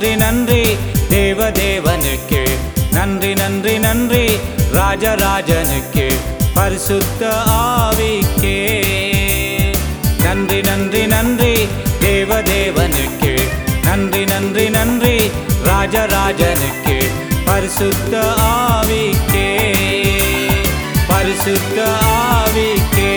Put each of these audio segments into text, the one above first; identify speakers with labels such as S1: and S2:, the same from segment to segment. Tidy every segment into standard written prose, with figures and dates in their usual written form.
S1: நன்றி நன்றி தேவதேவனுக்கு, நன்றி நன்றி நன்றி ராஜராஜனுக்கு, பரிசுத்த ஆவிக்கே. நன்றி நன்றி நன்றி தேவதேவனுக்கு, நன்றி நன்றி நன்றி ராஜராஜனுக்கு, பரிசுத்த ஆவிக்கே, பரிசுத்த ஆவிக்கே.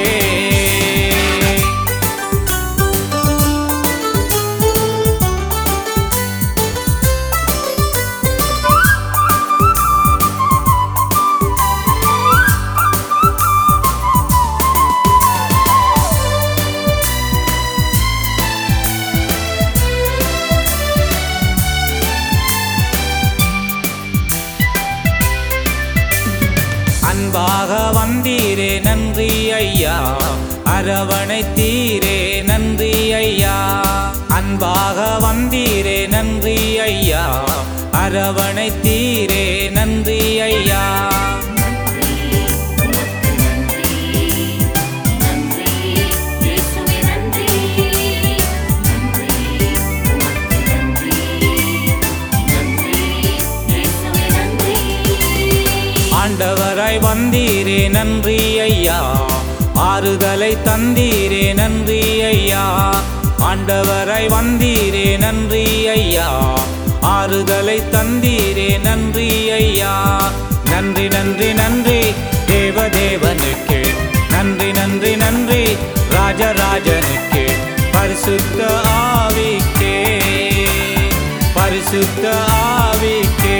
S1: அன்பாக வந்தீரே நன்றி ஐயா, அரவணைத்தீரே நன்றி ஐயா. அன்பாக வந்தீரே நன்றி ஐயா, அரவணைத்தீரே நன்றி ஐயா. ஆண்டவராய் வந்தீரே நன்றி ஐயா, ஆறுதலை தந்தீரே நன்றி ஐயா. ஆண்டவராய் வந்தீரே நன்றி ஐயா, ஆறுதலை தந்தீரே நன்றி ஐயா. நன்றி நன்றி நன்றி தேவதேவனுக்கு, நன்றி நன்றி நன்றி ராஜராஜனுக்கு, பரிசுத்த ஆவிக்கே, பரிசுத்த ஆவிக்கே.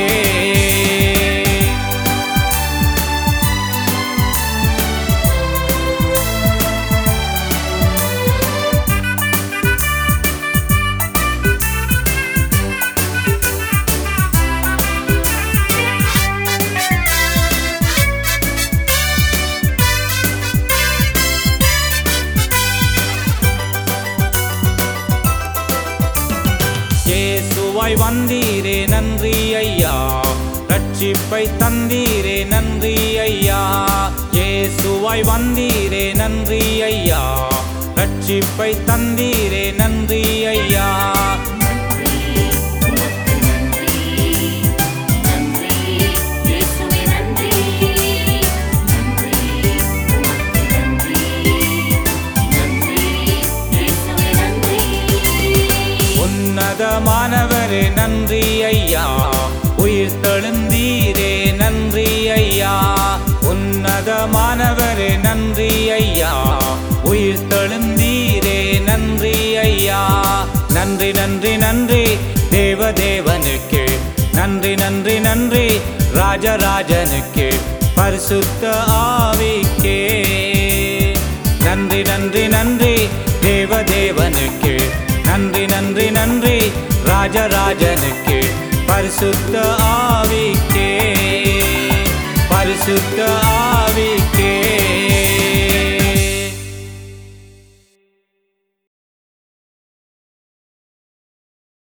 S1: இயேசுவாய் வந்தீரே நன்றி ஐயா, ரட்சிப்பை தந்தீரே நன்றி ஐயா. இயேசுவாய் வந்தீரே நன்றி ஐயா, ரட்சிப்பை தந்தீரே நன்றி ஐயா. உன்னதமானவரே நன்றி ஐயா, உயிர் தெழுந்தீரே நன்றி ஐயா. உன்னதமானவரே நன்றி ஐயா, உயிர் தெழுந்தீரே நன்றி ஐயா. நன்றி நன்றி நன்றி தேவதேவனுக்கு, நன்றி நன்றி நன்றி ராஜராஜனுக்கு, பரிசுத்த ஆவிக்கே. நன்றி நன்றி நன்றி தேவதேவனுக்கு, நன்றி நன்றி நன்றி ராஜராஜனுக்கு, பரிசுத்த ஆவிக்கே, பரிசுத்த ஆவி.